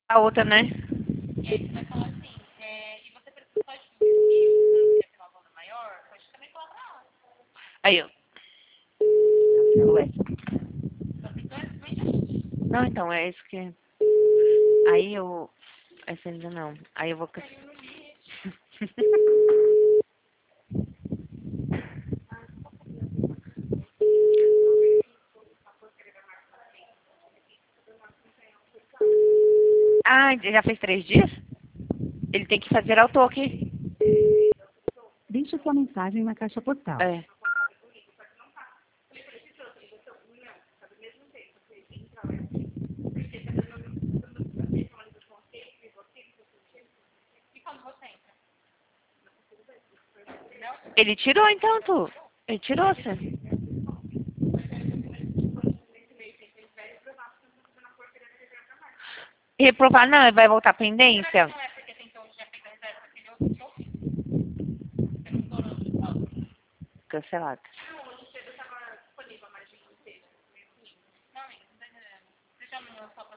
A outra, né? E aí você vai falar assim, e você precisa só de 2.000, você não quer ter uma banda maior? Pode também falar pra ela. Aí, ó. Ué. Só tem dois, Não, então, é isso que... Aí eu... Essa ainda não. Aí eu vou... Ah, já fez 3 dias? Ele tem que fazer auto-toque. Deixe sua mensagem na caixa postal. É. e quando você entra? Ele tirou, então, tu. Ele tirou, você. Reprovar, não, ele vai voltar pendência. Não é porque tentou, já fez a reserva daquele outro que eu fiz. Você não estourou no saldo. Cancelado. Não, o Lucedo estava disponível, mas de inteiro. Não, amiga, não tá entendendo. Você já mandou só pra